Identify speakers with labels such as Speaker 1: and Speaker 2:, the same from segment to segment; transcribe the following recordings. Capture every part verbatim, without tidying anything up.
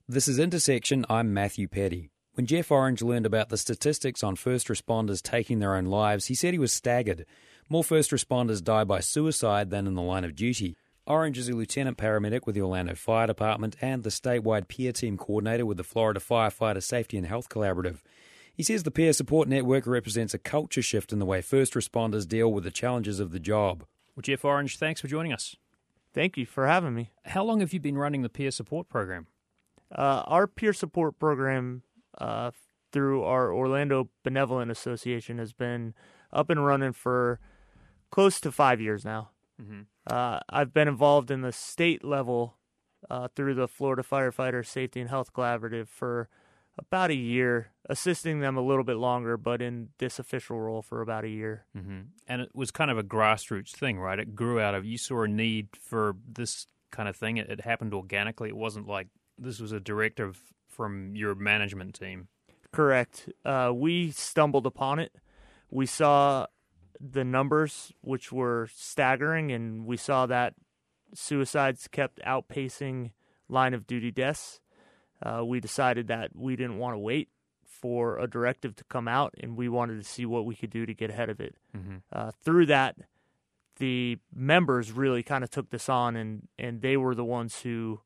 Speaker 1: This is Intersection. I'm Matthew Petty. When Jeff Orange learned about the statistics on first responders taking their own lives, he said he was staggered. More first responders die by suicide than in the line of duty. Orange is a lieutenant paramedic with the Orlando Fire Department and the statewide peer team coordinator with the Florida Firefighter Safety and Health Collaborative. He says the peer support network represents a culture shift in the way first responders deal with the challenges of the job.
Speaker 2: Well, Jeff Orange, thanks for joining us.
Speaker 3: Thank you for having me.
Speaker 2: How long have you been running the peer support program?
Speaker 3: Uh, our peer support program uh, through our Orlando Benevolent Association has been up and running for close to five years now. Mm-hmm. Uh, I've been involved in the state level uh, through the Florida Firefighter Safety and Health Collaborative for about a year, assisting them a little bit longer, but in this official role for about a year.
Speaker 2: Mm-hmm. And it was kind of a grassroots thing, right? It grew out of, you saw a need for this kind of thing. It, it happened organically. It wasn't like this was a directive from your management team.
Speaker 3: Correct. Uh, we stumbled upon it. We saw the numbers, which were staggering, and we saw that suicides kept outpacing line of duty deaths. Uh, we decided that we didn't want to wait for a directive to come out, and we wanted to see what we could do to get ahead of it. Mm-hmm. Uh, through that, the members really kind of took this on, and, and they were the ones who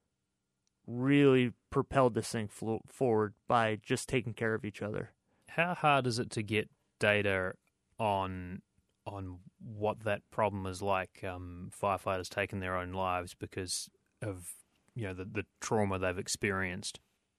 Speaker 3: really propelled this thing flo- forward by just taking care of each other.
Speaker 2: How hard is it to get data on on what that problem is like, um, firefighters taking their own lives because of you know the, the trauma they've experienced?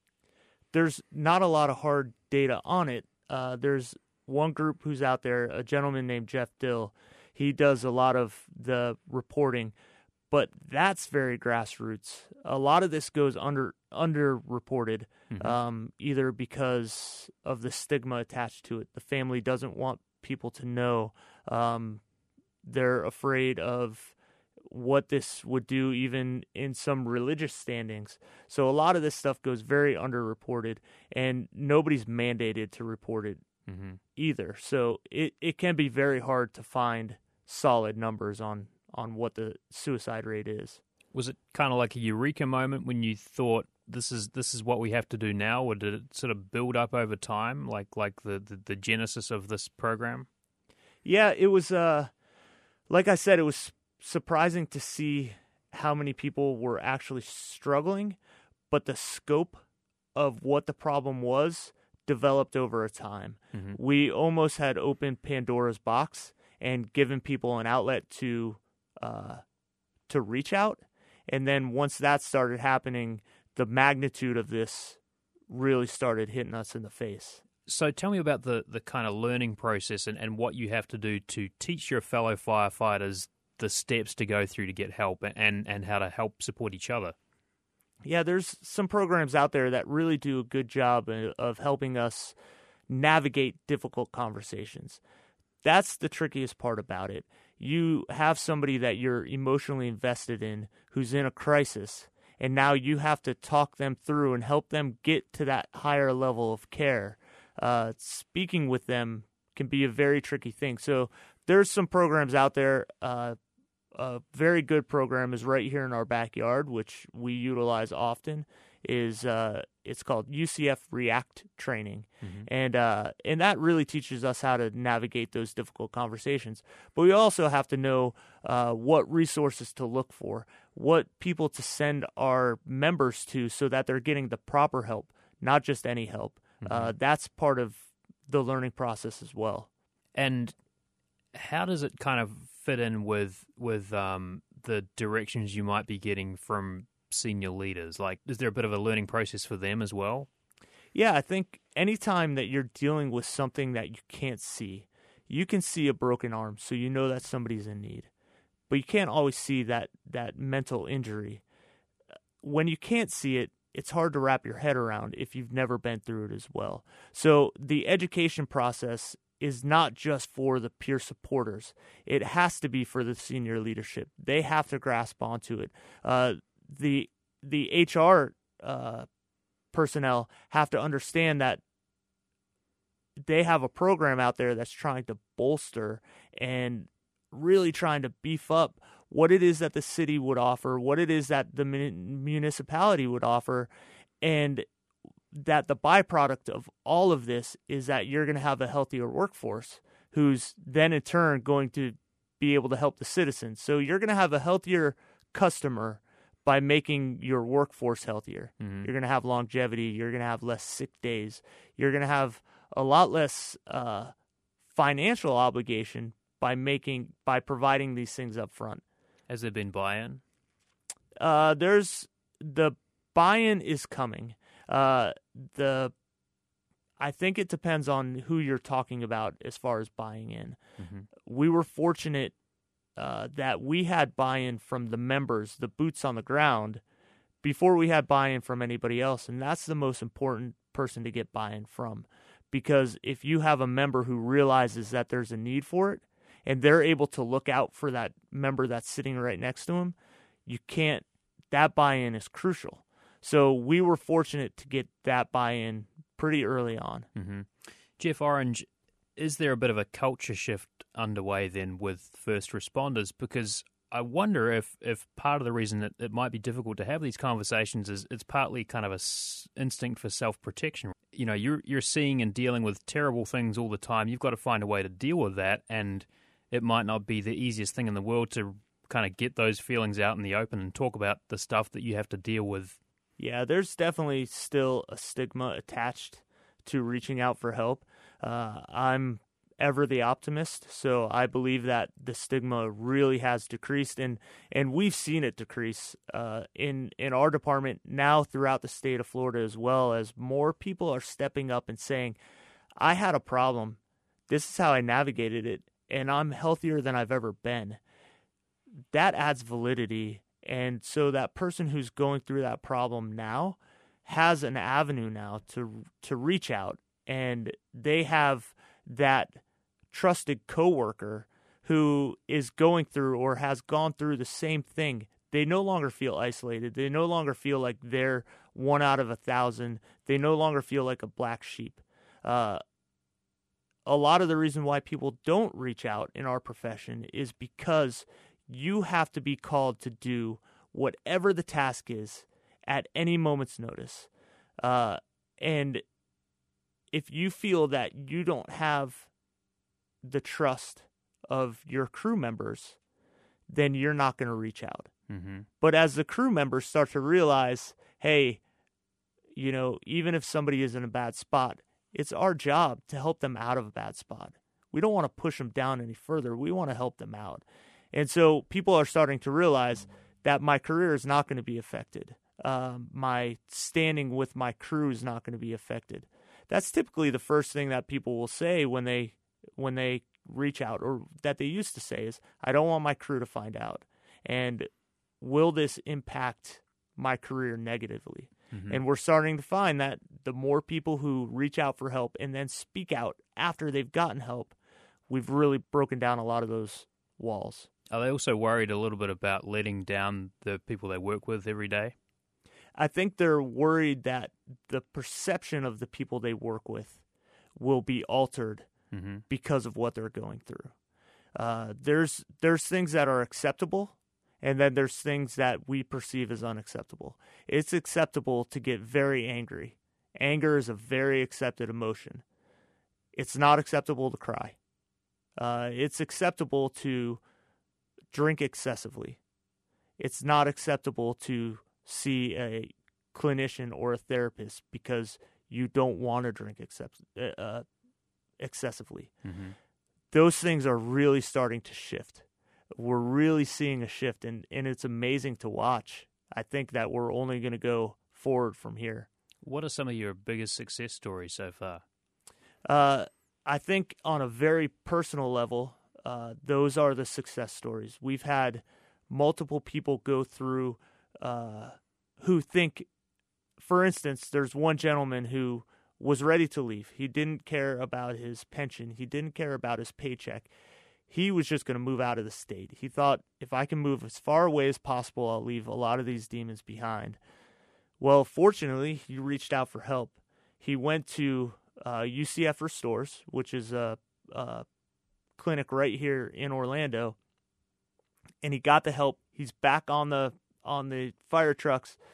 Speaker 3: There's not a lot of hard data on it. Uh, there's one group who's out there, a gentleman named Jeff Dill. He does a lot of the reporting, but that's very grassroots. A lot of this goes under underreported, mm-hmm. um, either because of the stigma attached to it. The family doesn't want people to know. Um, they're afraid of what this would do even in some religious standings. So a lot of this stuff goes very underreported, and nobody's mandated to report it mm-hmm. either. So it, it can be very hard to find solid numbers on on what the suicide rate is.
Speaker 2: Was it kind of like a eureka moment when you thought this is this is what we have to do now, or did it sort of build up over time, like like the, the, the genesis of this program?
Speaker 3: Yeah, it was, uh, like I said, it was surprising to see how many people were actually struggling, but the scope of what the problem was developed over a time. Mm-hmm. We almost had opened Pandora's box and given people an outlet to uh, to reach out. And then once that started happening, the magnitude of this really started hitting us in the face.
Speaker 2: So tell me about the, the kind of learning process and, and what you have to do to teach your fellow firefighters the steps to go through to get help and, and how to help support each other.
Speaker 3: Yeah, there's some programs out there that really do a good job of helping us navigate difficult conversations. That's the trickiest part about it. You have somebody that you're emotionally invested in who's in a crisis, and now you have to talk them through and help them get to that higher level of care. Uh, speaking with them can be a very tricky thing. So there's some programs out there. Uh, a very good program is right here in our backyard, which we utilize often. Is uh, it's called U C F React Training, mm-hmm. and uh, and that really teaches us how to navigate those difficult conversations. But we also have to know uh, what resources to look for, what people to send our members to, so that they're getting the proper help, not just any help. Mm-hmm. Uh, that's part of the learning process as well.
Speaker 2: And how does it kind of fit in with with um, the directions you might be getting from senior leaders? Like, is there a bit of a learning process for them as well?
Speaker 3: Yeah, I think anytime that you're dealing with something that you can't see, you can see a broken arm, so you know that somebody's in need. But you can't always see that, that mental injury. When you can't see it, it's hard to wrap your head around if you've never been through it as well. So the education process is not just for the peer supporters. It has to be for the senior leadership. They have to grasp onto it. Uh, the the H R uh, personnel have to understand that they have a program out there that's trying to bolster and really trying to beef up what it is that the city would offer, what it is that the municipality would offer, and that the byproduct of all of this is that you're going to have a healthier workforce who's then in turn going to be able to help the citizens. So you're going to have a healthier customer by making your workforce healthier. Mm-hmm. You're going to have longevity. You're going to have less sick days. You're going to have a lot less uh, financial obligation by making by providing these things up front.
Speaker 2: Has there been buy-in?
Speaker 3: Uh, there's the buy-in is coming. Uh, the I think it depends on who you're talking about as far as buying in. Mm-hmm. We were fortunate uh, that we had buy-in from the members, the boots on the ground, before we had buy-in from anybody else, and that's the most important person to get buy-in from. Because if you have a member who realizes that there's a need for it, and they're able to look out for that member that's sitting right next to them, you can't, that buy-in is crucial. So we were fortunate to get that buy-in pretty early on.
Speaker 2: Mm-hmm. Jeff Orange, is there a bit of a culture shift underway then with first responders? Because I wonder if, if part of the reason that it might be difficult to have these conversations is it's partly kind of a s- instinct for self-protection. You know, you're you're seeing and dealing with terrible things all the time. You've got to find a way to deal with that, and it might not be the easiest thing in the world to kind of get those feelings out in the open and talk about the stuff that you have to deal with.
Speaker 3: Yeah, there's definitely still a stigma attached to reaching out for help. Uh, I'm ever the optimist, so I believe that the stigma really has decreased, and, and we've seen it decrease uh, in, in our department now throughout the state of Florida, as well as more people are stepping up and saying, I had a problem, this is how I navigated it, and I'm healthier than I've ever been. That adds validity. And so that person who's going through that problem now has an avenue now to to reach out, and they have that trusted coworker who is going through or has gone through the same thing. They no longer feel isolated. They no longer feel like they're one out of a thousand. They no longer feel like a black sheep. Uh, a lot of the reason why people don't reach out in our profession is because you have to be called to do whatever the task is at any moment's notice. Uh, and if you feel that you don't have the trust of your crew members, then you're not going to reach out. Mm-hmm. But as the crew members start to realize, hey, you know, even if somebody is in a bad spot, it's our job to help them out of a bad spot. We don't want to push them down any further. We want to help them out. And so people are starting to realize that my career is not going to be affected. Um, my standing with my crew is not going to be affected. That's typically the first thing that people will say when they when they reach out, or that they used to say is, I don't want my crew to find out. And will this impact my career negatively? Mm-hmm. And we're starting to find that the more people who reach out for help and then speak out after they've gotten help, we've really broken down a lot of those walls.
Speaker 2: Are they also worried a little bit about letting down the people they work with every day?
Speaker 3: I think they're worried that the perception of the people they work with will be altered mm-hmm. because of what they're going through. Uh, there's there's things that are acceptable, and then there's things that we perceive as unacceptable. It's acceptable to get very angry. Anger is a very accepted emotion. It's not acceptable to cry. Uh, it's acceptable to drink excessively. It's not acceptable to see a clinician or a therapist because you don't want to drink excess, uh, excessively. Mm-hmm. Those things are really starting to shift. We're really seeing a shift, and, and it's amazing to watch. I think that we're only going to go forward from here.
Speaker 2: What are some of your biggest success stories so far?
Speaker 3: Uh, I think on a very personal level, uh, those are the success stories. We've had multiple people go through uh, who think, for instance, there's one gentleman who was ready to leave. He didn't care about his pension. He didn't care about his paycheck. He was just going to move out of the state. He thought, if I can move as far away as possible, I'll leave a lot of these demons behind. Well, fortunately, he reached out for help. He went to uh, U C F Restores, which is a, a clinic right here in Orlando, and he got the help. He's back on the on the fire trucks,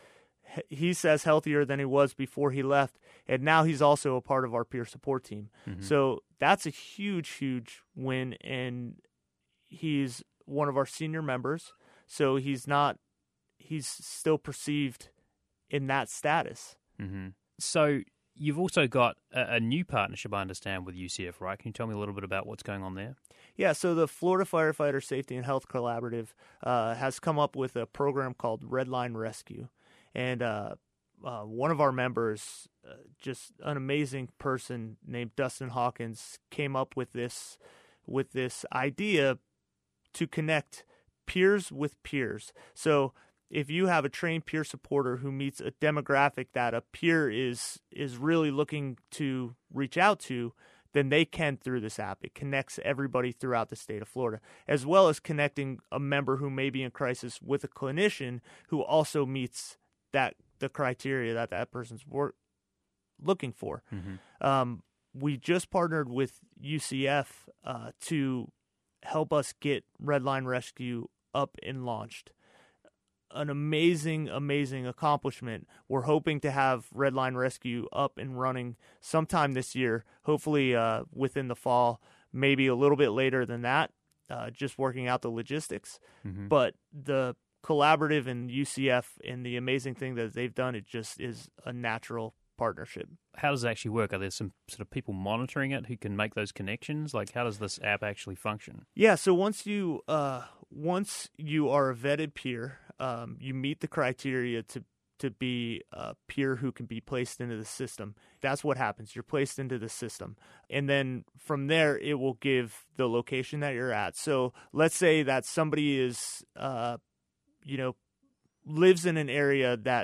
Speaker 3: he says healthier than he was before he left, and now he's also a part of our peer support team. Mm-hmm. So that's a huge, huge win, and he's one of our senior members, so he's not he's still perceived in that status.
Speaker 2: Mm-hmm. So you've also got a, a new partnership, I understand, with U C F, right? Can you tell me a little bit about what's going on there?
Speaker 3: Yeah, so the Florida Firefighter Safety and Health Collaborative uh, has come up with a program called Redline Rescue. And uh, uh, one of our members, uh, just an amazing person named Dustin Hawkins, came up with this with this idea to connect peers with peers. So if you have a trained peer supporter who meets a demographic that a peer is is really looking to reach out to, then they can through this app. It connects everybody throughout the state of Florida, as well as connecting a member who may be in crisis with a clinician who also meets that the criteria that that person's work, looking for. Mm-hmm. Um, we just partnered with U C F uh, to help us get Redline Rescue up and launched. An amazing, amazing accomplishment. We're hoping to have Redline Rescue up and running sometime this year, hopefully uh, within the fall, maybe a little bit later than that, uh, just working out the logistics. Mm-hmm. But the collaborative and U C F and the amazing thing that they've done, it just is a natural partnership.
Speaker 2: How does it actually work? Are there some sort of people monitoring it who can make those connections? Like, how does this app actually function?
Speaker 3: Yeah, so once you uh, once you are a vetted peer, um, you meet the criteria to to be a peer who can be placed into the system. That's what happens. You're placed into the system. And then from there, it will give the location that you're at. So let's say that somebody is, uh, you know, lives in an area that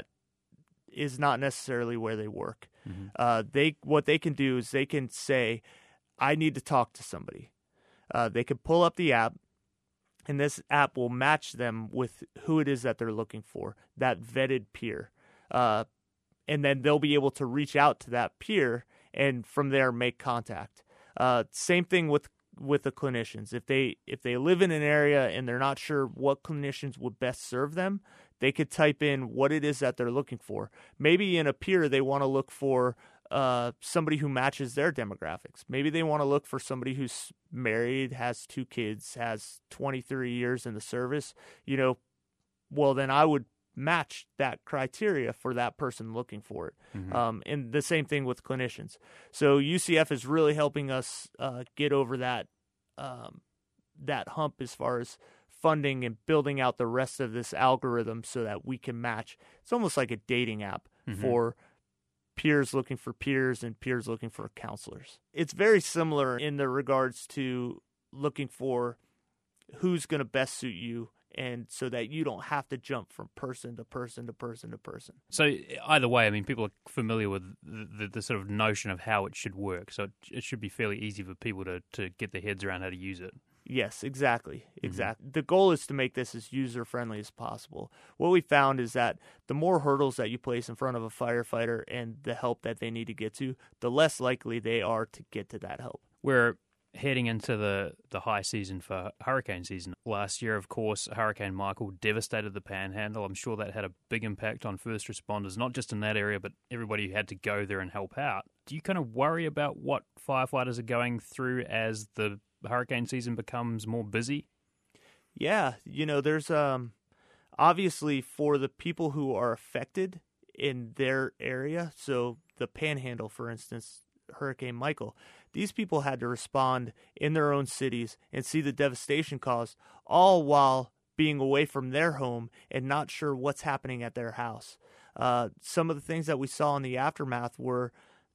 Speaker 3: is not necessarily where they work. Mm-hmm. Uh, they what they can do is they can say, I need to talk to somebody. Uh, they can pull up the app, and this app will match them with who it is that they're looking for, that vetted peer. Uh, and then they'll be able to reach out to that peer and from there make contact. Uh, same thing with with the clinicians. If they if they live in an area and they're not sure what clinicians would best serve them, they could type in what it is that they're looking for. Maybe in a peer they want to look for uh, somebody who matches their demographics. Maybe they want to look for somebody who's married, has two kids, has twenty-three years in the service. You know, well then I would match that criteria for that person looking for it. Mm-hmm. Um, and the same thing with clinicians. So U C F is really helping us uh, get over that um, that hump as far as funding and building out the rest of this algorithm so that we can match. It's almost like a dating app mm-hmm. for peers looking for peers and peers looking for counselors. It's very similar in the regards to looking for who's going to best suit you, and so that you don't have to jump from person to person to person to person.
Speaker 2: So either way, I mean, people are familiar with the, the, the sort of notion of how it should work. So it, it should be fairly easy for people to, to get their heads around how to use it.
Speaker 3: Yes, exactly. Exactly. Mm-hmm. The goal is to make this as user-friendly as possible. What we found is that the more hurdles that you place in front of a firefighter and the help that they need to get to, the less likely they are to get to that help.
Speaker 2: We're heading into the, the high season for hurricane season. Last year, of course, Hurricane Michael devastated the Panhandle. I'm sure that had a big impact on first responders, not just in that area, but everybody who had to go there and help out. Do you kind of worry about what firefighters are going through as the hurricane season becomes more busy?
Speaker 3: Yeah, you know, there's um, obviously for the people who are affected in their area, so the Panhandle, for instance, Hurricane Michael, these people had to respond in their own cities and see the devastation caused, all while being away from their home and not sure what's happening at their house. Uh, some of the things that we saw in the aftermath were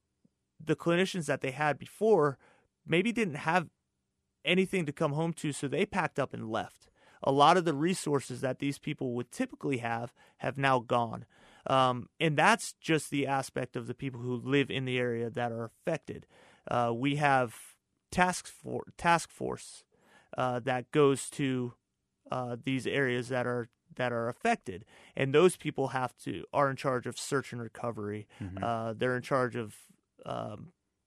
Speaker 3: the clinicians that they had before maybe didn't have anything to come home to, so they packed up and left. A lot of the resources that these people would typically have have now gone. Um, and that's just the aspect of the people who live in the area that are affected. Uh, we have task, for, task force uh, that goes to uh, these areas that are that are affected, and those people have to are in charge of search and recovery. Mm-hmm. Uh, they're in charge of um,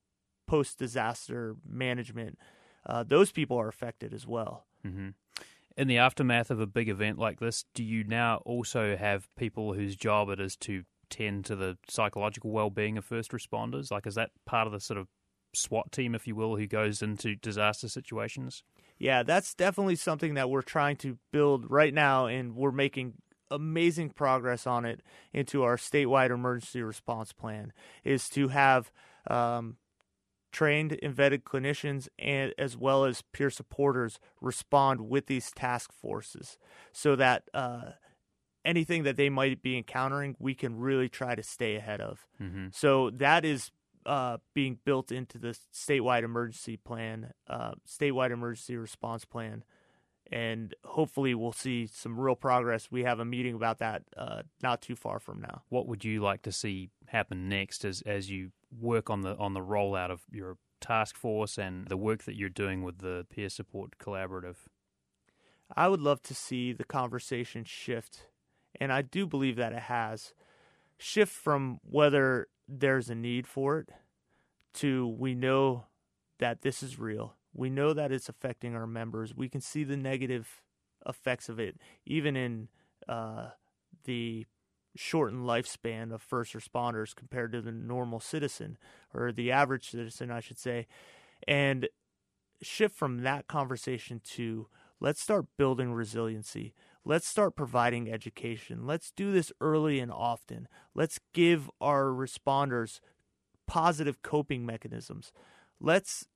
Speaker 3: post-disaster management. Uh, those people are affected as well.
Speaker 2: Mm-hmm. In the aftermath of a big event like this, do you now also have people whose job it is to tend to the psychological well-being of first responders? Like, is that part of the sort of SWAT team, if you will, who goes into disaster situations?
Speaker 3: Yeah, that's definitely something that we're trying to build right now, and we're making amazing progress on it into our statewide emergency response plan, is to have um, trained and vetted clinicians and as well as peer supporters respond with these task forces so that uh, anything that they might be encountering, we can really try to stay ahead of. Mm-hmm. So that is uh, being built into the statewide emergency plan, uh, statewide emergency response plan. And hopefully we'll see some real progress. We have a meeting about that uh, not too far from now.
Speaker 2: What would you like to see happen next as as you work on the on the rollout of your task force and the work that you're doing with the Peer Support Collaborative?
Speaker 3: I would love to see the conversation shift, and I do believe that it has, shift from whether there's a need for it to we know that this is real. We know that it's affecting our members. We can see the negative effects of it, even in uh, the shortened lifespan of first responders compared to the normal citizen, or the average citizen, I should say. And shift from that conversation to let's start building resiliency. Let's start providing education. Let's do this early and often. Let's give our responders positive coping mechanisms. Let's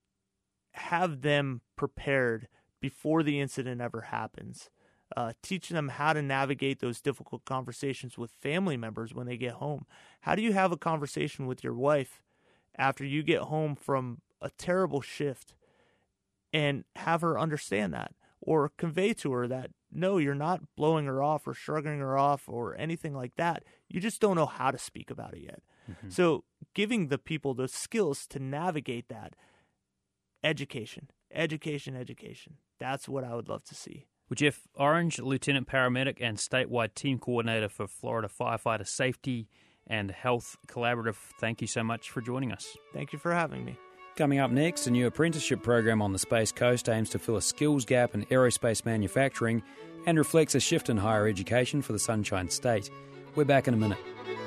Speaker 3: have them prepared before the incident ever happens. Uh, teach them how to navigate those difficult conversations with family members when they get home. How do you have a conversation with your wife after you get home from a terrible shift and have her understand that, or convey to her that, no, you're not blowing her off or shrugging her off or anything like that. You just don't know how to speak about it yet. Mm-hmm. So giving the people the skills to navigate that. Education, education, education. That's what I would love to see.
Speaker 2: Well, Jeff Orange, Lieutenant Paramedic and Statewide Team Coordinator for Florida Firefighter Safety and Health Collaborative, thank you so much for joining us.
Speaker 3: Thank you for having me.
Speaker 1: Coming up next, a new apprenticeship program on the Space Coast aims to fill a skills gap in aerospace manufacturing and reflects a shift in higher education for the Sunshine State. We're back in a minute.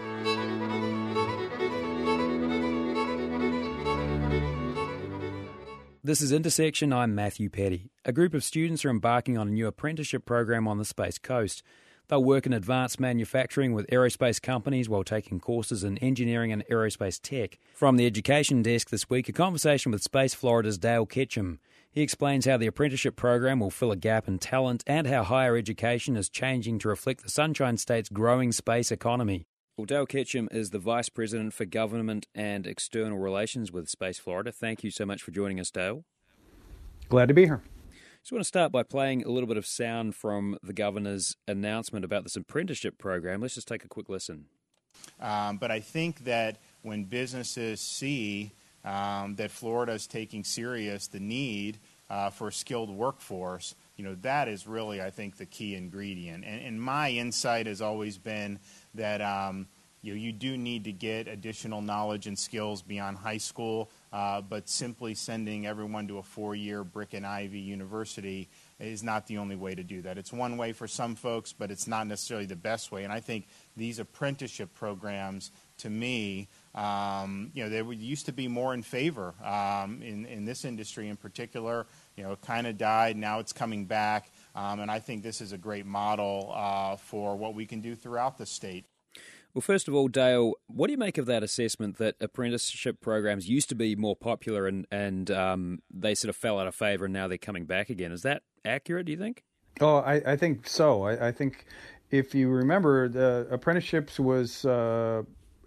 Speaker 1: This is Intersection. I'm Matthew Petty. A group of students are embarking on a new apprenticeship program on the Space Coast. They'll work in advanced manufacturing with aerospace companies while taking courses in engineering and aerospace tech. From the education desk this week, a conversation with Space Florida's Dale Ketchum. He explains how the apprenticeship program will fill a gap in talent and how higher education is changing to reflect the Sunshine State's growing space economy. Well, Dale Ketchum is the Vice President for Government and External Relations with Space Florida. Thank you so much for joining us, Dale.
Speaker 4: Glad to be here.
Speaker 1: Just want to start by playing a little bit of sound from the Governor's announcement about this apprenticeship program. Let's just take a quick listen.
Speaker 5: Um, but I think that when businesses see um, that Florida is taking serious the need uh, for a skilled workforce, you know, that is really, I think, the key ingredient. And, and my insight has always been that um, you know, you do need to get additional knowledge and skills beyond high school, uh, but simply sending everyone to a four-year brick and ivy university is not the only way to do that. It's one way for some folks, but it's not necessarily the best way. And I think these apprenticeship programs, to me, um, you know, they used to be more in favor um, in, in this industry in particular. You know, it kind of died. Now it's coming back. Um, and I think this is a great model uh, for what we can do throughout the state.
Speaker 1: Well, first of all, Dale, what do you make of that assessment that apprenticeship programs used to be more popular and, and um, they sort of fell out of favor and now they're coming back again? Is that accurate, do you think?
Speaker 4: Oh, I, I think so. I, I think if you remember, the apprenticeships was uh,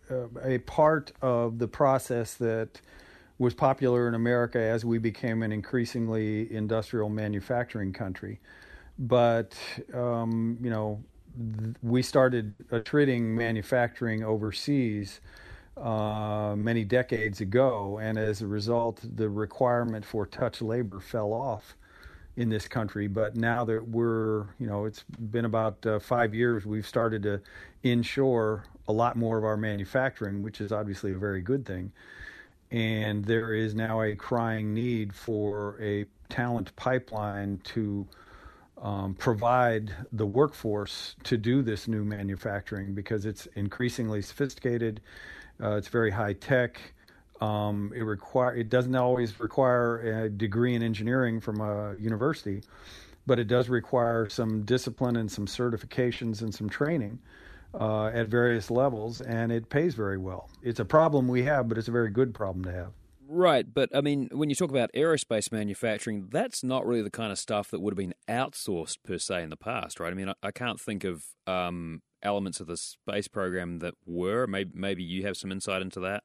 Speaker 4: a part of the process that was popular in America as we became an increasingly industrial manufacturing country. But, um, you know, th- we started attriting manufacturing overseas uh, many decades ago, and as a result, the requirement for touch labor fell off in this country. But now that we're, you know, it's been about uh, five years, we've started to inshore a lot more of our manufacturing, which is obviously a very good thing. And there is now a crying need for a talent pipeline to um, provide the workforce to do this new manufacturing because it's increasingly sophisticated. Uh, it's very high tech. Um, it require it doesn't always require a degree in engineering from a university, but it does require some discipline and some certifications and some training uh, at various levels, and it pays very well. It's a problem we have, but it's a very good problem to have.
Speaker 1: Right, but I mean, when you talk about aerospace manufacturing, that's not really the kind of stuff that would have been outsourced per se in the past, right? I mean, I, I can't think of um, elements of the space program that were. Maybe, maybe you have some insight into that.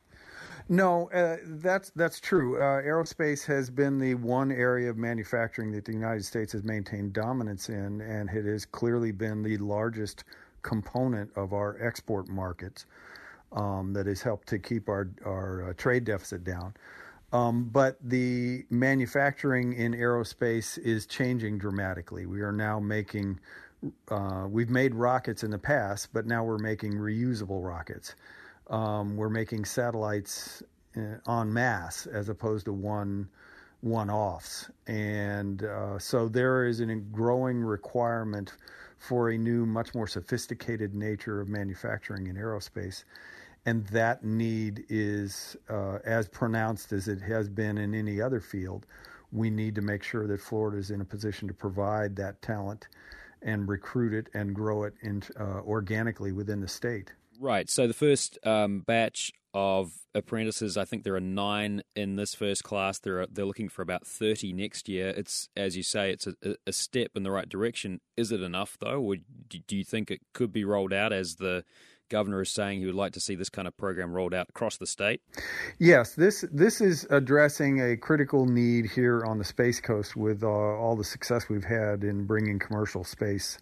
Speaker 4: No, uh, that's that's true. Uh, aerospace has been the one area of manufacturing that the United States has maintained dominance in, and it has clearly been the largest component of our export markets. Um, that has helped to keep our our uh, trade deficit down. Um, but the manufacturing in aerospace is changing dramatically. We are now making, uh, we've made rockets in the past, but now we're making reusable rockets. Um, we're making satellites uh, en masse as opposed to one one-offs. And uh, so there is a growing requirement for a new, much more sophisticated nature of manufacturing in aerospace. And that need is uh, as pronounced as it has been in any other field. We need to make sure that Florida is in a position to provide that talent and recruit it and grow it in, uh, organically within the state.
Speaker 1: Right. So the first um, batch of apprentices, I think there are nine in this first class. They're they're looking for about thirty next year. It's, as you say, it's a, a step in the right direction. Is it enough, though, or do you think it could be rolled out, as the governor is saying he would like to see this kind of program rolled out across the state?
Speaker 4: Yes, this this is addressing a critical need here on the Space Coast with uh, all the success we've had in bringing commercial space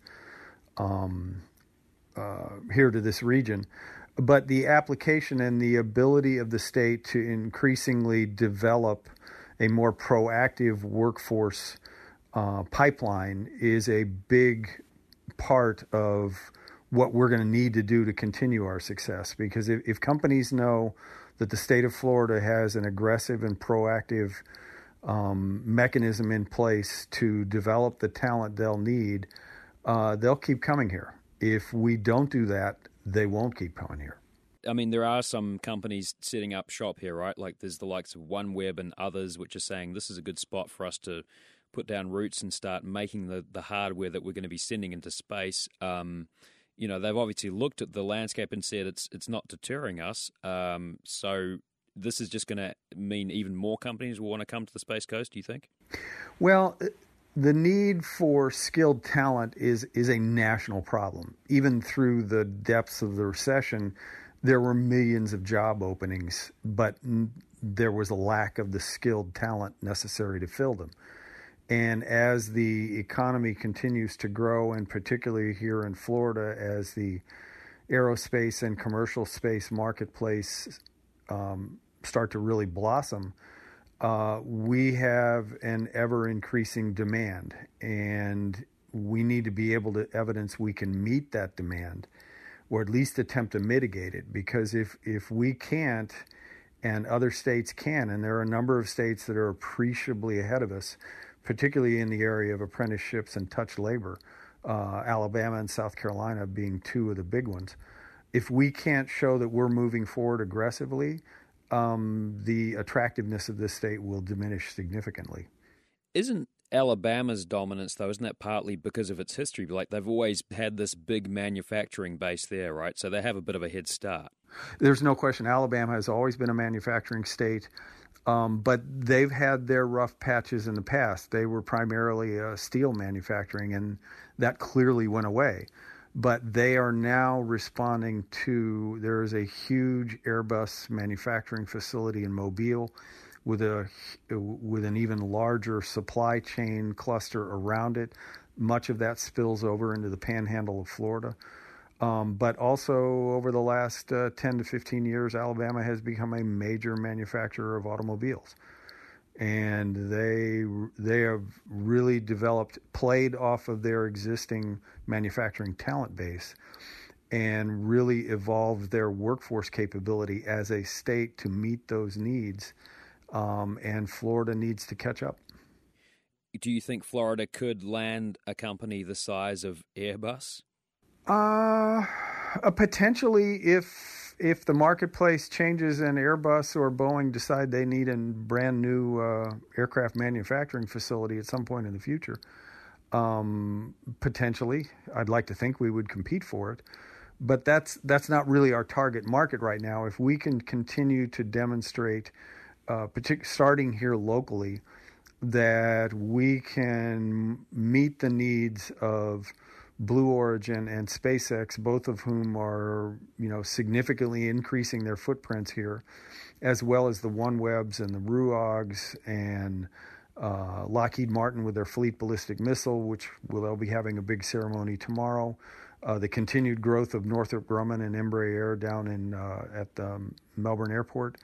Speaker 4: um, uh, here to this region. But the application and the ability of the state to increasingly develop a more proactive workforce uh, pipeline is a big part of what we're going to need to do to continue our success. Because if, if companies know that the state of Florida has an aggressive and proactive um, mechanism in place to develop the talent they'll need, uh, they'll keep coming here. If we don't do that, they won't keep coming here.
Speaker 1: I mean, there are some companies setting up shop here, right? Like there's the likes of OneWeb and others which are saying this is a good spot for us to put down roots and start making the, the hardware that we're going to be sending into space. Um, you know, they've obviously looked at the landscape and said it's it's not deterring us. Um, so this is just going to mean even more companies will want to come to the Space Coast, do you think?
Speaker 4: Well, the need for skilled talent is is a national problem. Even through the depths of the recession, there were millions of job openings, but n- there was a lack of the skilled talent necessary to fill them. And as the economy continues to grow, and particularly here in Florida, as the aerospace and commercial space marketplace um, start to really blossom, uh, we have an ever-increasing demand. And we need to be able to evidence we can meet that demand, or at least attempt to mitigate it. Because if, if we can't, and other states can, and there are a number of states that are appreciably ahead of us, particularly in the area of apprenticeships and touch labor, uh, Alabama and South Carolina being two of the big ones. If we can't show that we're moving forward aggressively, um, the attractiveness of this state will diminish significantly.
Speaker 1: Isn't Alabama's dominance, though, isn't that partly because of its history? Like they've always had this big manufacturing base there, right? So they have a bit of a head start.
Speaker 4: There's no question. Alabama has always been a manufacturing state. Um, but they've had their rough patches in the past. They were primarily uh, steel manufacturing, and that clearly went away. But they are now responding to, there is a huge Airbus manufacturing facility in Mobile with a with an even larger supply chain cluster around it. Much of that spills over into the panhandle of Florida. Um, but also over the last uh, ten to fifteen years, Alabama has become a major manufacturer of automobiles. And they they have really developed, played off of their existing manufacturing talent base and really evolved their workforce capability as a state to meet those needs. Um, and Florida needs to catch up.
Speaker 1: do you think Florida could land a company the size of Airbus?
Speaker 4: Uh, uh, potentially, if if the marketplace changes and Airbus or Boeing decide they need a brand new uh, aircraft manufacturing facility at some point in the future, um, potentially, I'd like to think we would compete for it. But that's that's not really our target market right now. If we can continue to demonstrate, uh, partic- starting here locally, that we can meet the needs of Blue Origin and SpaceX, both of whom are, you know, significantly increasing their footprints here, as well as the OneWebs and the RUAGs and uh, Lockheed Martin with their Fleet Ballistic Missile, which will they'll be having a big ceremony tomorrow. Uh, the continued growth of Northrop Grumman and Embraer down in uh, at um, Melbourne Airport.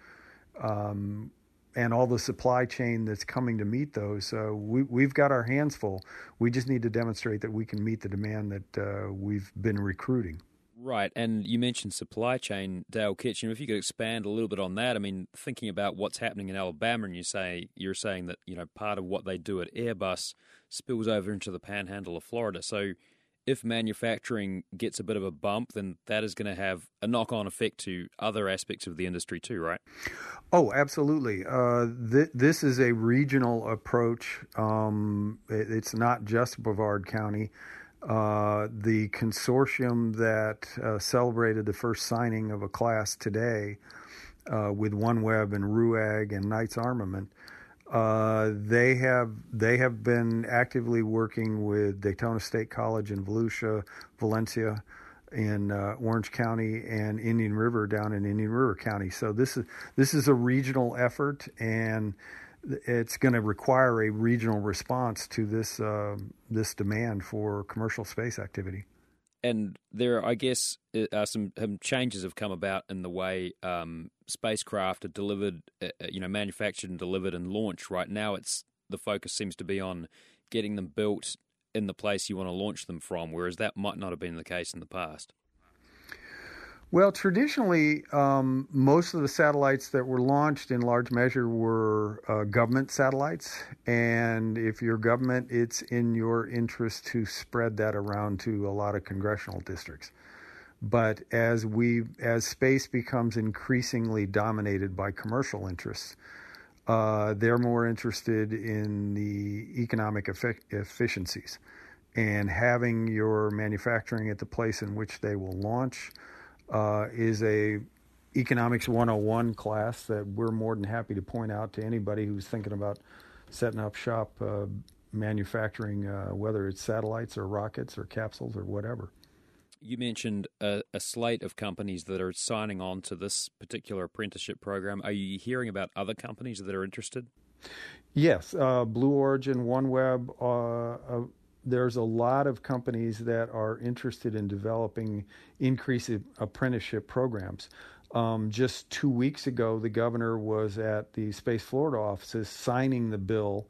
Speaker 4: Um, and all the supply chain that's coming to meet those. So we, we've got our hands full. We just need to demonstrate that we can meet the demand that uh, we've been recruiting.
Speaker 1: Right, and you mentioned supply chain, Dale Kitchen. If you could expand a little bit on that. I mean, thinking about what's happening in Alabama, and you say you're saying that, you know, part of what they do at Airbus spills over into the panhandle of Florida. So if manufacturing gets a bit of a bump, then that is going to have a knock-on effect to other aspects of the industry too, right?
Speaker 4: Oh, absolutely. Uh, th- this is a regional approach. Um, it, it's not just Brevard County. Uh, the consortium that uh, celebrated the first signing of a class today uh, with OneWeb and RUAG and Knights Armament, Uh, they have they have been actively working with Daytona State College in Volusia, Valencia, in uh, Orange County, and Indian River down in Indian River County. So this is this is a regional effort, and it's going to require a regional response to this uh, this demand for commercial space activity.
Speaker 1: And there, I guess, uh, some, some changes have come about in the way um, spacecraft are delivered, uh, you know, manufactured and delivered and launched. Right now, it's the focus seems to be on getting them built in the place you want to launch them from, whereas that might not have been the case in the past.
Speaker 4: Well, traditionally, um, most of the satellites that were launched in large measure were uh, government satellites. And if you're government, it's in your interest to spread that around to a lot of congressional districts. But as we, as space becomes increasingly dominated by commercial interests, uh, they're more interested in the economic effic- efficiencies. And having your manufacturing at the place in which they will launch Uh, is a economics one oh one class that we're more than happy to point out to anybody who's thinking about setting up shop uh, manufacturing, uh, whether it's satellites or rockets or capsules or whatever.
Speaker 1: You mentioned a, a slate of companies that are signing on to this particular apprenticeship program. Are you hearing about other companies that are interested?
Speaker 4: Yes, uh, Blue Origin, OneWeb, uh, uh, there's a lot of companies that are interested in developing increasing apprenticeship programs. Um, just two weeks ago, the governor was at the Space Florida offices signing the bill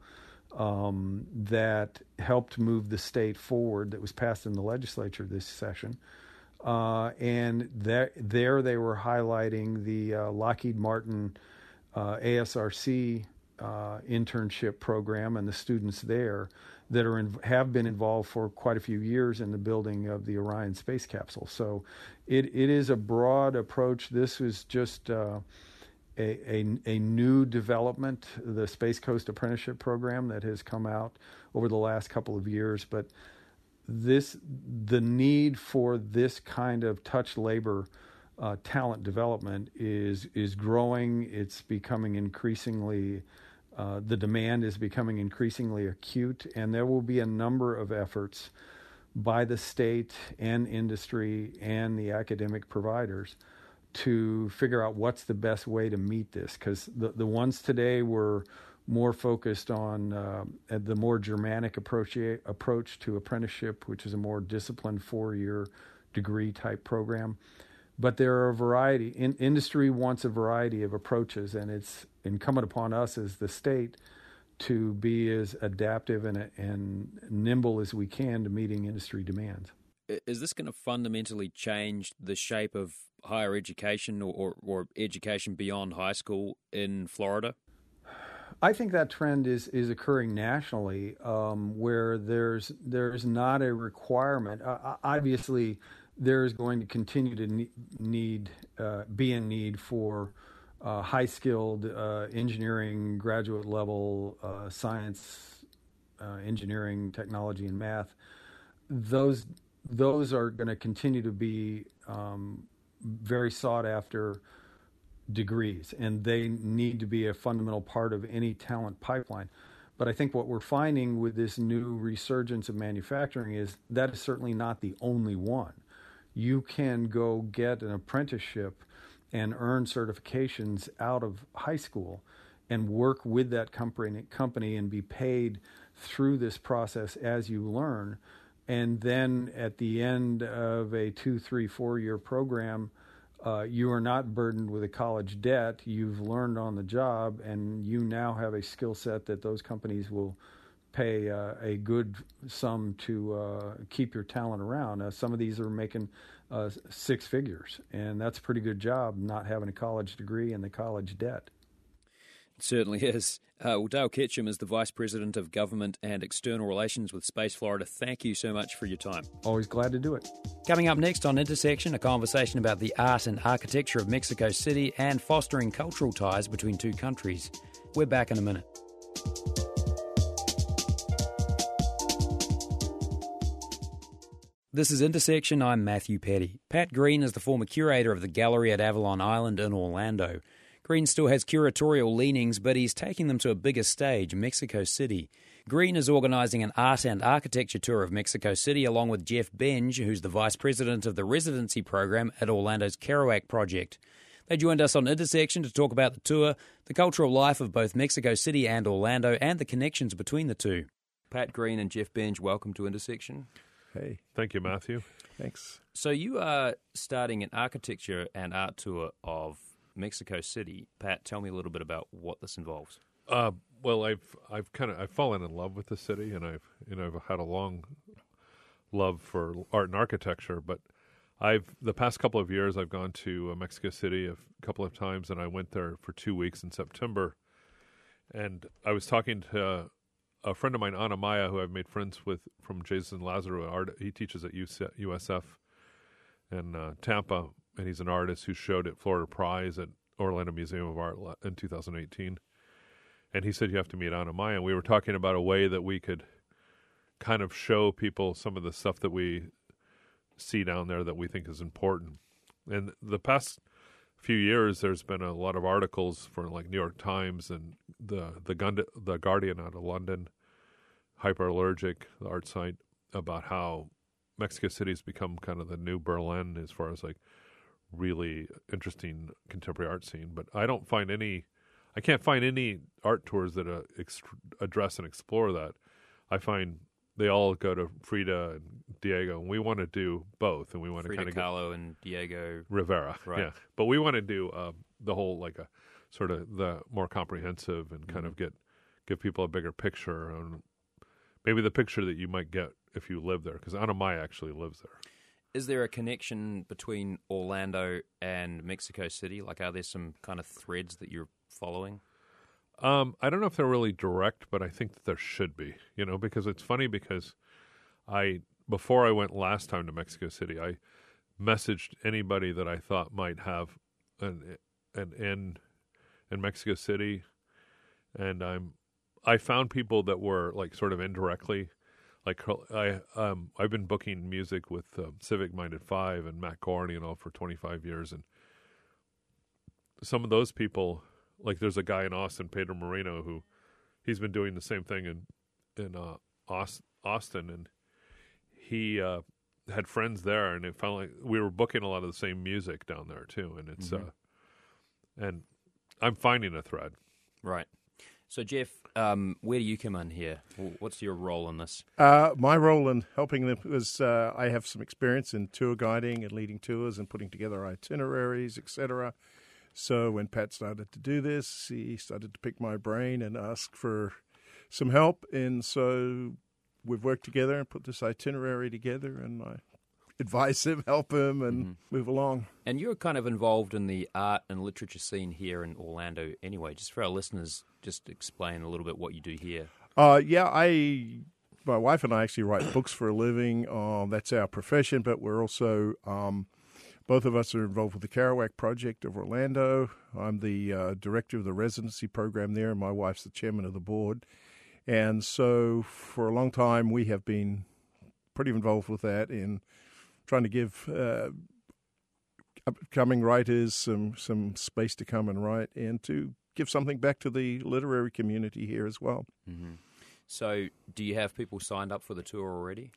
Speaker 4: um, that helped move the state forward, that was passed in the legislature this session. Uh, and there, there they were highlighting the uh, Lockheed Martin uh, A S R C uh, internship program and the students there that are in, have been involved for quite a few years in the building of the Orion space capsule. So it, it is a broad approach. This is just uh, a, a, a new development, the Space Coast Apprenticeship Program that has come out over the last couple of years. But this the need for this kind of touch labor uh, talent development is is growing. It's becoming increasingly Uh, the demand is becoming increasingly acute, and there will be a number of efforts by the state and industry and the academic providers to figure out what's the best way to meet this. Because the, the ones today were more focused on uh, the more Germanic approach, approach to apprenticeship, which is a more disciplined four-year degree type program. But there are a variety. In, industry wants a variety of approaches, and it's incumbent upon us as the state to be as adaptive and, and nimble as we can to meeting industry demands.
Speaker 1: Is this going to fundamentally change the shape of higher education or, or, or education beyond high school in Florida?
Speaker 4: I think that trend is, is occurring nationally, um, where there's there's not a requirement. Uh, obviously, there's going to continue to ne- need uh, be a need for uh, high-skilled uh, engineering, graduate level uh, science, uh, engineering, technology, and math. Those those are going to continue to be um, very sought after degrees, and they need to be a fundamental part of any talent pipeline. But I think what we're finding with this new resurgence of manufacturing is that is certainly not the only one. You can go get an apprenticeship and earn certifications out of high school and work with that company, company and be paid through this process as you learn. And then at the end of a two, three, four-year program, Uh, you are not burdened with a college debt. You've learned on the job, and you now have a skill set that those companies will pay uh, a good sum to uh, keep your talent around. Uh, some of these are making uh, six figures, and that's a pretty good job not having a college degree and the college debt.
Speaker 1: It certainly is. Uh, well, Dale Ketchum is the Vice President of Government and External Relations with Space Florida. Thank you so much for your time.
Speaker 4: Always glad to do it.
Speaker 1: Coming up next on Intersection, a conversation about the art and architecture of Mexico City and fostering cultural ties between two countries. We're back in a minute. This is Intersection. I'm Matthew Petty. Pat Green is the former curator of the gallery at Avalon Island in Orlando. Green still has curatorial leanings, but he's taking them to a bigger stage, Mexico City. Green is organising an art and architecture tour of Mexico City along with Jeff Benj, who's the vice president of the residency program at Orlando's Kerouac Project. They joined us on Intersection to talk about the tour, the cultural life of both Mexico City and Orlando, and the connections between the two. Pat Green and Jeff Benj, welcome to Intersection.
Speaker 6: Hey. Thank you, Matthew. Thanks.
Speaker 1: So you are starting an architecture and art tour of Mexico City. Pat, tell me a little bit about what this involves.
Speaker 6: Uh, well, I've I've kind of I've fallen in love with the city, and I've you know I've had a long love for art and architecture. But I've the past couple of years I've gone to uh, Mexico City a couple of times, and I went there for two weeks in September. And I was talking to uh, a friend of mine, Ana Maya, who I've made friends with from Jason Lazaro. Art, he teaches at U S F in uh, Tampa. And he's an artist who showed at Florida Prize at Orlando Museum of Art in two thousand eighteen. And he said, you have to meet Ana Maya. And we were talking about a way that we could kind of show people some of the stuff that we see down there that we think is important. And the past few years, there's been a lot of articles for like New York Times and the the, Gund- the Guardian out of London, Hyperallergic, the art site, about how Mexico City has become kind of the new Berlin as far as like really interesting contemporary art scene. But I don't find any, I can't find any art tours that uh, ex- address and explore that. I find they all go to Frida and Diego, and we want to do both, and we want to kind of
Speaker 1: Frida Kahlo and Diego
Speaker 6: Rivera,
Speaker 1: right.
Speaker 6: yeah. But we want to do uh, the whole like a sort of the more comprehensive and kind mm-hmm. of get give people a bigger picture, and maybe the picture that you might get if you live there, because Ana Maya actually lives there.
Speaker 1: Is there a connection between Orlando and Mexico City? Like, are there some kind of threads that you're following?
Speaker 6: Um, I don't know if they're really direct, but I think that there should be, you know, because it's funny because I, before I went last time to Mexico City, I messaged anybody that I thought might have an an in in Mexico City, and I'm I found people that were like sort of indirectly. Like I, um, I've been booking music with um, Civic Minded Five and Matt Gorney and all for twenty-five years, and some of those people, like there's a guy in Austin, Pedro Moreno, who he's been doing the same thing in in uh, Austin, and he uh, had friends there, and it felt like we were booking a lot of the same music down there too, and it's mm-hmm. uh, and I'm finding a thread,
Speaker 1: right. So, Jeff, um, where do you come in here? What's your role in this?
Speaker 7: Uh, my role in helping them was uh, I have some experience in tour guiding and leading tours and putting together itineraries, et cetera. So when Pat started to do this, he started to pick my brain and ask for some help. And so we've worked together and put this itinerary together. And I advise them, help them, and
Speaker 1: Mm-hmm.
Speaker 7: move along.
Speaker 1: And you're kind of involved in the art and literature scene here in Orlando anyway. Just for our listeners, just explain a little bit what you do here.
Speaker 7: Uh, yeah, I, my wife and I actually write books for a living. Um, that's our profession, but we're also, um, both of us are involved with the Kerouac Project of Orlando. I'm the uh, director of the residency program there, and my wife's the chairman of the board. And so for a long time, we have been pretty involved with that in trying to give uh, upcoming writers some, some space to come and write and to give something back to the literary community here as well.
Speaker 1: Mm-hmm. So do you have people signed up for the tour already?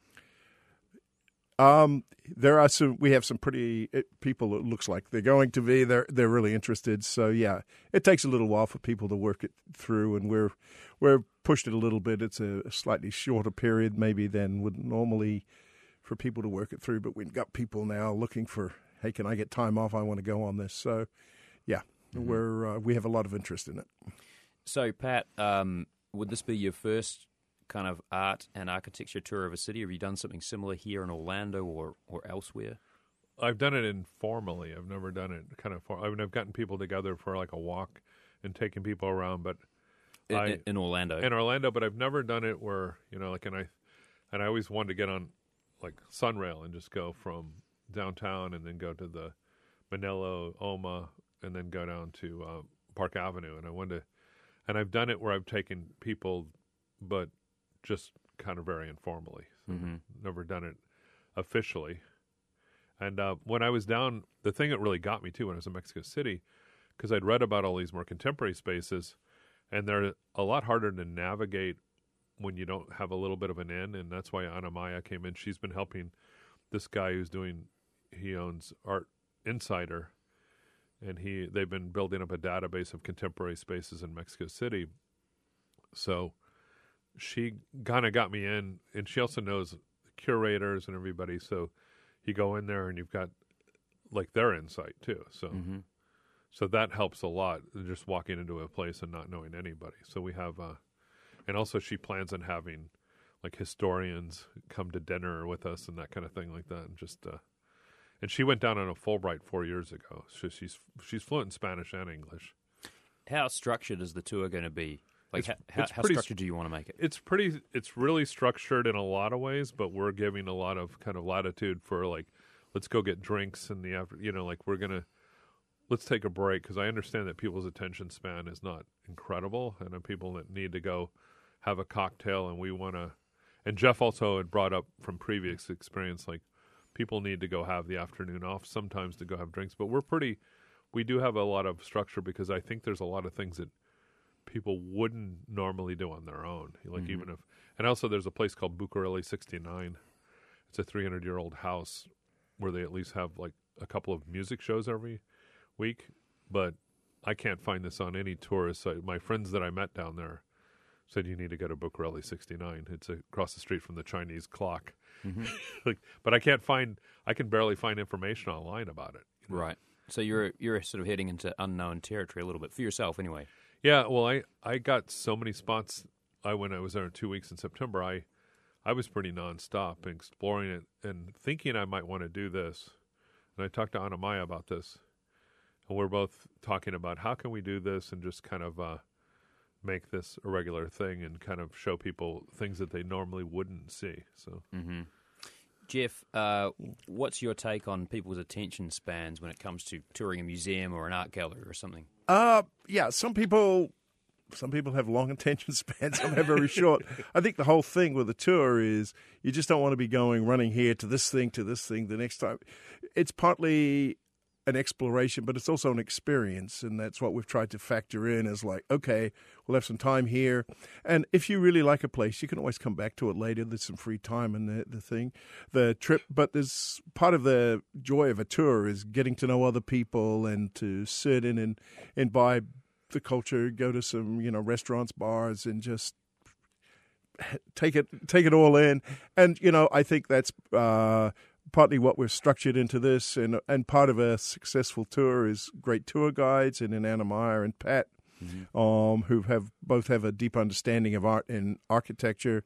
Speaker 7: Um, there are some. We have some pretty it, people. It looks like they're going to be. They're they're really interested. So yeah, it takes a little while for people to work it through, and we're we're pushed it a little bit. It's a, a slightly shorter period maybe than would normally for people to work it through. But we've got people now looking for, hey, can I get time off? I want to go on this. So yeah, mm-hmm. we're uh, we have a lot of interest in it.
Speaker 1: So Pat, um, would this be your first kind of art and architecture tour of a city? Have you done something similar here in Orlando or, or elsewhere?
Speaker 6: I've done it informally. I've never done it kind of. For, I mean, I've gotten people together for like a walk and taking people around, but
Speaker 1: in,
Speaker 6: I,
Speaker 1: in Orlando.
Speaker 6: In Orlando, but I've never done it where you know, like, and I, and I always wanted to get on like Sunrail and just go from downtown and then go to the Manila, Oma, and then go down to uh, Park Avenue. And I wanted to, and I've done it where I've taken people, but just kind of very informally. So
Speaker 1: mm-hmm.
Speaker 6: Never done it officially. And uh, when I was down, the thing that really got me too when I was in Mexico City, because I'd read about all these more contemporary spaces, and they're a lot harder to navigate when you don't have a little bit of an in, and that's why Ana Maya came in. She's been helping this guy who's doing, he owns Art Insider, and he they've been building up a database of contemporary spaces in Mexico City. So she kind of got me in, and she also knows the curators and everybody. So you go in there, and you've got like their insight too. So,
Speaker 1: mm-hmm.
Speaker 6: so that helps a lot. Just walking into a place and not knowing anybody. So we have, uh, and also she plans on having like historians come to dinner with us and that kind of thing like that. And just, uh, and she went down on a Fulbright four years ago. So she's she's fluent in Spanish and English.
Speaker 1: How structured is the tour going to be? Like,
Speaker 6: It's,
Speaker 1: how,
Speaker 6: it's
Speaker 1: how
Speaker 6: pretty
Speaker 1: structured do you want to make it?
Speaker 6: It's pretty. It's really structured in a lot of ways, but we're giving a lot of kind of latitude for like, let's go get drinks in the after. You know, like we're gonna let's take a break because I understand that people's attention span is not incredible, and then people that need to go have a cocktail, and we want to. And Jeff also had brought up from previous experience, like people need to go have the afternoon off sometimes to go have drinks, but we're pretty. We do have a lot of structure because I think there's a lot of things that people wouldn't normally do on their own. Like mm-hmm. even if, and also there's a place called Bucareli sixty-nine. It's a three hundred year old house where they at least have like a couple of music shows every week. But I can't find this on any tourist site. My friends that I met down there said you need to go to Bucareli sixty-nine. It's across the street from the Chinese clock.
Speaker 1: Mm-hmm.
Speaker 6: like, but I can't find. I can barely find information online about it. You know?
Speaker 1: Right. So you're you're sort of heading into unknown territory a little bit for yourself, anyway.
Speaker 6: Yeah, well, I, I got so many spots. I when I was there in two weeks in September, I I was pretty nonstop exploring it and thinking I might want to do this. And I talked to Ana Maya about this, and we're both talking about how can we do this and just kind of uh, make this a regular thing and kind of show people things that they normally wouldn't see. So,
Speaker 1: mm-hmm. Jeff, uh, what's your take on people's attention spans when it comes to touring a museum or an art gallery or something?
Speaker 7: Uh, yeah, some people, some people have long attention spans. Some have very short. I think the whole thing with a tour is you just don't want to be going running here to this thing to this thing the next time. It's partly an exploration, but it's also an experience, and that's what we've tried to factor in. Is like, okay, we'll have some time here, and if you really like a place, you can always come back to it later. There's some free time in the the thing, the trip. But there's part of the joy of a tour is getting to know other people and to sit in and imbibe the culture, go to some you know restaurants, bars, and just take it take it all in. And you know, I think that's. Uh, Partly what we've structured into this, and and part of a successful tour is great tour guides, and in Ana Maya and Pat, mm-hmm. um, who have both have a deep understanding of art and architecture,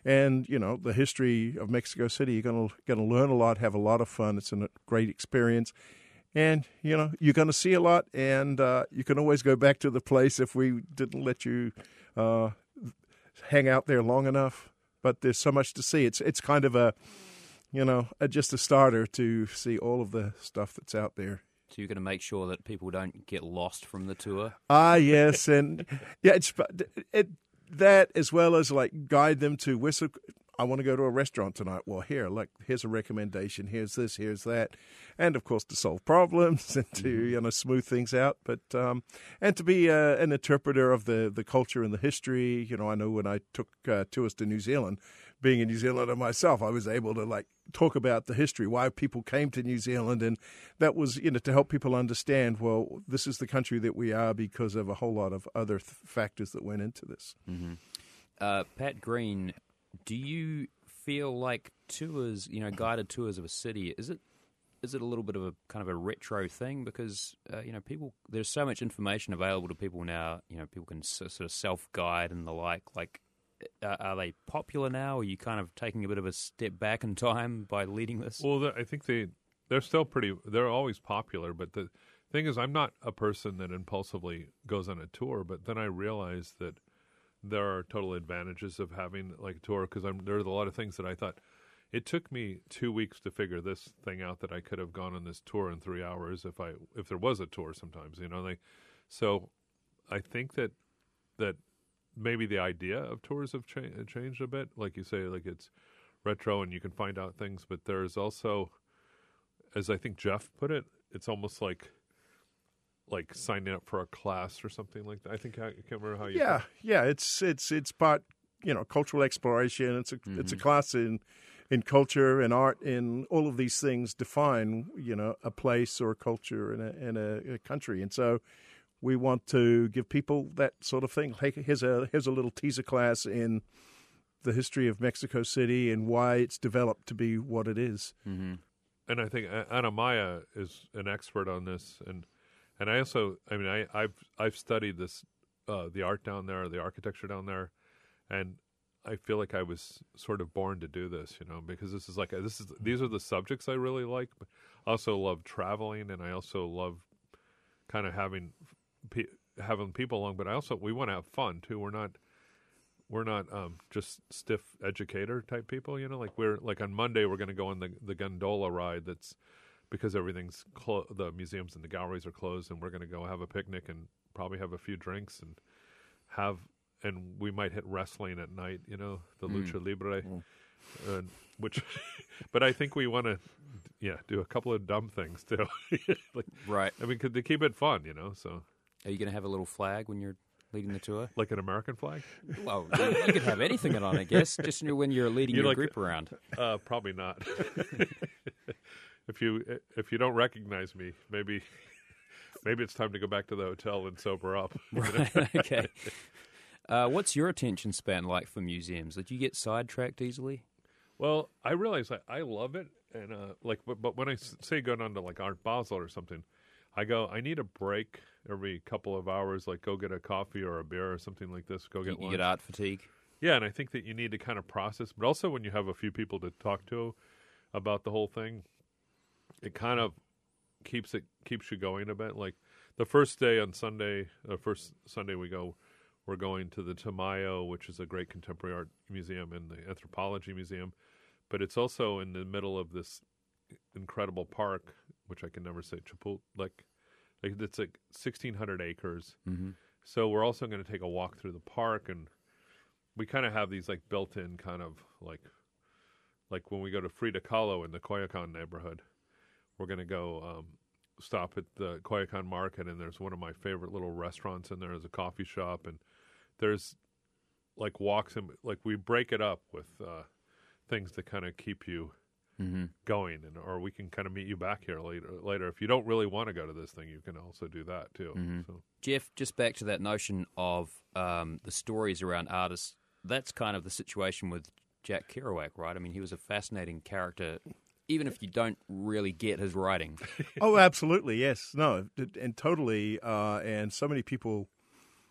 Speaker 7: And, you know, the history of Mexico City, you're going to going to learn a lot, have a lot of fun. It's a great experience. And, you know, you're going to see a lot, and uh, you can always go back to the place if we didn't let you uh, hang out there long enough. But there's so much to see. It's it's kind of a, you know, a, just a starter to see all of the stuff that's out there.
Speaker 1: So you're going to make sure that people don't get lost from the tour?
Speaker 7: Ah, yes. And, yeah, it's it, that as well as, like, guide them to whistle. I want to go to a restaurant tonight. Well, here, like, here's a recommendation. Here's this, here's that. And, of course, to solve problems and to, you know, smooth things out. But, um, and to be uh, an interpreter of the, the culture and the history. You know, I know when I took uh, tours to New Zealand, being a New Zealander myself, I was able to, like, talk about the history, why people came to New Zealand. And that was, you know, to help people understand, well, this is the country that we are because of a whole lot of other th- factors that went into this.
Speaker 1: Mm-hmm. Uh, Pat Green, do you feel like tours, you know, guided tours of a city, is it is it a little bit of a kind of a retro thing? Because, uh, you know, people, there's so much information available to people now, you know, people can sort of self-guide and the like. Like, uh, are they popular now? Are you kind of taking a bit of a step back in time by leading this?
Speaker 6: Well, I think they, they're still pretty, they're always popular, but the thing is, I'm not a person that impulsively goes on a tour, but then I realized that there are total advantages of having like a tour because there are a lot of things that I thought it took me two weeks to figure this thing out that I could have gone on this tour in three hours if I if there was a tour sometimes, you know. Like, so I think that that maybe the idea of tours have cha- changed a bit. Like you say, like it's retro and you can find out things, but there's also, as I think Jeff put it, it's almost like like signing up for a class or something like that. I think I can't remember how you.
Speaker 7: Yeah, yeah. It's it's it's part, you know, cultural exploration. It's a mm-hmm. it's a class in in culture and art, and all of these things define, you know, a place or a culture in a in a, a country. And so we want to give people that sort of thing. Like, here's a here's a little teaser class in the history of Mexico City and why it's developed to be what it is.
Speaker 6: Mm-hmm. And I think Ana Maya is an expert on this, and. And I also, I mean, I, I've I've studied this, uh, the art down there, the architecture down there, and I feel like I was sort of born to do this, you know, because this is like a, this is these are the subjects I really like. But I also love traveling, and I also love kind of having pe- having people along. But I also we want to have fun too. We're not we're not um, just stiff educator type people, you know. Like we're like on Monday we're going to go on the the gondola ride. That's because everything's clo- the museums and the galleries are closed, and we're going to go have a picnic and probably have a few drinks and have, and we might hit wrestling at night, you know, the mm. lucha libre, mm. uh, which, but I think we want to, yeah, do a couple of dumb things too. Like,
Speaker 1: right.
Speaker 6: I mean, could they keep it fun, you know? So,
Speaker 1: are you going to have a little flag when you're leading the tour,
Speaker 6: like an American flag?
Speaker 1: Well, you could have anything on, I guess, just when you're leading you're your
Speaker 6: like,
Speaker 1: group around.
Speaker 6: Uh, probably not. If you if you don't recognize me, maybe maybe it's time to go back to the hotel and sober up.
Speaker 1: Right, okay. Uh, what's your attention span like for museums? Did you get sidetracked easily?
Speaker 6: Well, I realize I, I love it, and uh, like, but, but when I say go down to like Art Basel or something, I go. I need a break every couple of hours, like go get a coffee or a beer or something like this. Go get
Speaker 1: you,
Speaker 6: lunch.
Speaker 1: You get art fatigue.
Speaker 6: Yeah, and I think that you need to kind of process, but also when you have a few people to talk to about the whole thing. It kind of keeps it keeps you going a bit. Like the first day on Sunday, the uh, first Sunday we go, we're going to the Tamayo, which is a great contemporary art museum and the anthropology museum, but it's also in the middle of this incredible park, which I can never say, Chapultepec. Like, like it's like sixteen hundred acres. Mm-hmm. So we're also going to take a walk through the park, and we kind of have these like built-in kind of like, like when we go to Frida Kahlo in the Coyoacan neighborhood. We're going to go um, stop at the Coyoacan Market, and there's one of my favorite little restaurants in there. There's a coffee shop, and there's like walks, and like we break it up with uh, things to kind of keep you mm-hmm. going, and or we can kind of meet you back here later. Later, if you don't really want to go to this thing, you can also do that too.
Speaker 1: Mm-hmm.
Speaker 6: So.
Speaker 1: Jeff, just back to that notion of um, the stories around artists. That's kind of the situation with Jack Kerouac, right? I mean, he was a fascinating character. Even if you don't really get his writing.
Speaker 7: Oh, absolutely, yes. No, and totally. Uh, and so many people,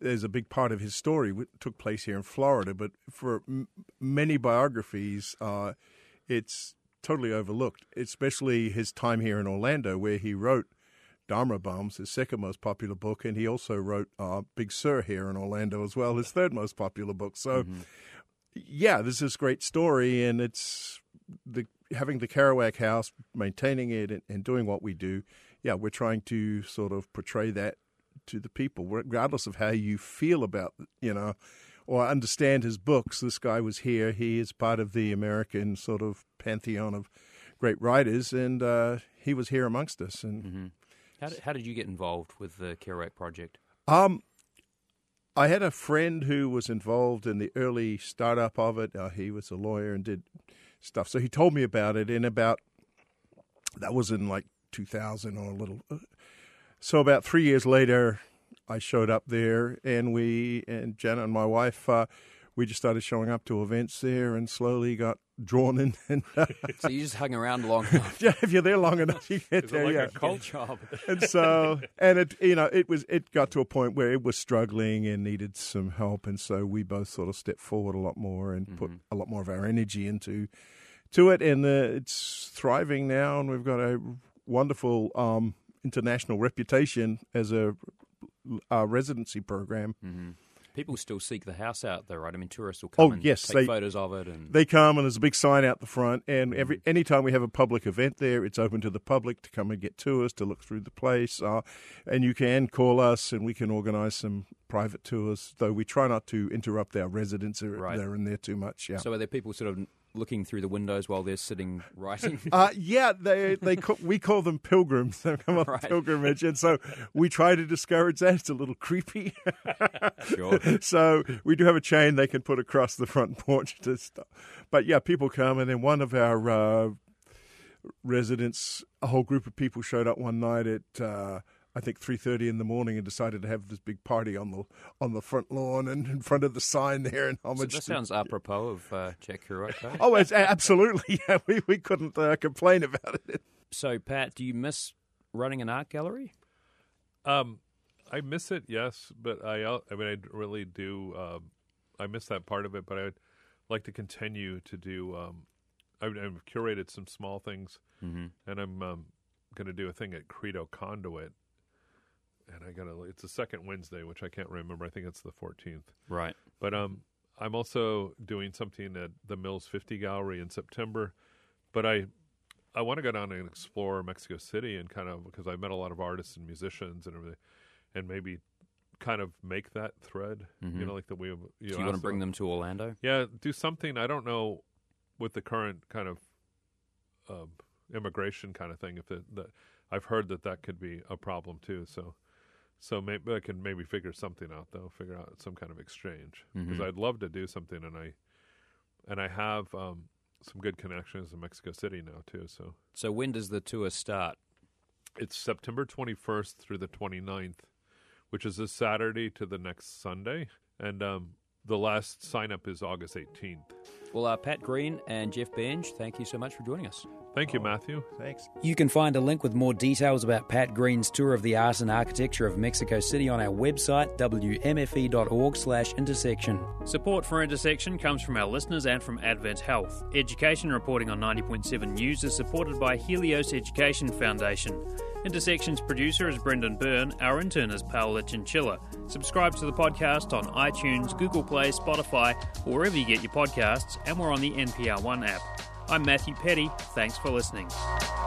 Speaker 7: there's a big part of his story which took place here in Florida, but for m- many biographies, uh, it's totally overlooked, especially his time here in Orlando, where he wrote Dharma Bums, his second most popular book, and he also wrote uh, Big Sur here in Orlando as well, his third most popular book. So, mm-hmm. yeah, this is a great story, and it's the having the Kerouac House, maintaining it, and, and doing what we do. Yeah, we're trying to sort of portray that to the people, regardless of how you feel about, you know, or understand his books. This guy was here. He is part of the American sort of pantheon of great writers, and uh, he was here amongst us. And
Speaker 1: mm-hmm. how, did, how did you get involved with the Kerouac Project?
Speaker 7: Um, I had a friend who was involved in the early startup of it. Uh, he was a lawyer and did stuff. So he told me about it, and about, that was in like two thousand or a little. So about three years later, I showed up there, and we, and Jenna and my wife, uh, we just started showing up to events there and slowly got drawn in. And, uh,
Speaker 1: so you just hung around long enough.
Speaker 7: Yeah, if you're there long enough, you get
Speaker 6: Is
Speaker 7: there.
Speaker 6: it like
Speaker 7: yeah.
Speaker 6: a cult job?
Speaker 7: And so, and it, you know, it was, it got to a point where it was struggling and needed some help, and so we both sort of stepped forward a lot more and mm-hmm. put a lot more of our energy into, to it, and uh, it's thriving now, and we've got a wonderful um, international reputation as a, a residency program.
Speaker 1: Mm-hmm. People still seek the house out, though, right? I mean, tourists will come
Speaker 7: oh,
Speaker 1: and
Speaker 7: yes,
Speaker 1: take
Speaker 7: they,
Speaker 1: photos of it. And
Speaker 7: they come, and there's a big sign out the front. And every anytime we have a public event there, it's open to the public to come and get tours, to look through the place. Uh, and you can call us, and we can organize some private tours, though we try not to interrupt our residents. They're,
Speaker 1: right.
Speaker 7: they're in there too much. Yeah.
Speaker 1: So are there people sort of looking through the windows while they're sitting writing?
Speaker 7: uh, yeah, they they call, we call them pilgrims. They come on right. pilgrimage, and so we try to discourage that. It's a little creepy.
Speaker 1: Sure.
Speaker 7: So we do have a chain they can put across the front porch to stop. But yeah, people come, and then one of our uh, residents, a whole group of people showed up one night at uh, I think three thirty in the morning and decided to have this big party on the on the front lawn and in front of the sign there in homage.
Speaker 1: So that
Speaker 7: to,
Speaker 1: sounds apropos of uh, Jack Kerouac, though.
Speaker 7: Oh, it's absolutely. Yeah, we we couldn't uh, complain about it.
Speaker 1: So, Pat, do you miss running an art gallery?
Speaker 6: Um, I miss it, yes, but I I mean I really do. Um, I miss that part of it, but I would like to continue to do. Um, I, I've curated some small things, mm-hmm. and I'm um, going to do a thing at Credo Conduit. And I gotta. It's the second Wednesday, which I can't remember. I think it's the fourteenth.
Speaker 1: Right.
Speaker 6: But um, I'm also doing something at the Mills fifty Gallery in September. But I, I want to go down and explore Mexico City and kind of because I met a lot of artists and musicians and everything, and maybe kind of make that thread. Mm-hmm. You know, like the way. You
Speaker 1: know, so you want to bring them to Orlando?
Speaker 6: Yeah, do something. I don't know with the current kind of uh, immigration kind of thing. If it, the, I've heard that that could be a problem too. So. So maybe I can maybe figure something out though. Figure out some kind of exchange because mm-hmm. I'd love to do something, and I and I have um, some good connections in Mexico City now too. So
Speaker 1: so when does the tour start?
Speaker 6: It's September twenty-first through the twenty-ninth, which is this Saturday to the next Sunday, and um, the last sign up is August eighteenth.
Speaker 1: Well, uh, Pat Green and Jeff Benge, thank you so much for joining us.
Speaker 6: Thank you, Matthew.
Speaker 7: Thanks.
Speaker 1: You can find a link with more details about Pat Green's tour of the art and architecture of Mexico City on our website, w m f e dot org slash intersection. Support for Intersection comes from our listeners and from Advent Health. Education reporting on ninety point seven News is supported by Helios Education Foundation. Intersection's producer is Brendan Byrne. Our intern is Paola Chinchilla. Subscribe to the podcast on iTunes, Google Play, Spotify, or wherever you get your podcasts, and we're on the N P R One app. I'm Matthew Petty. Thanks for listening.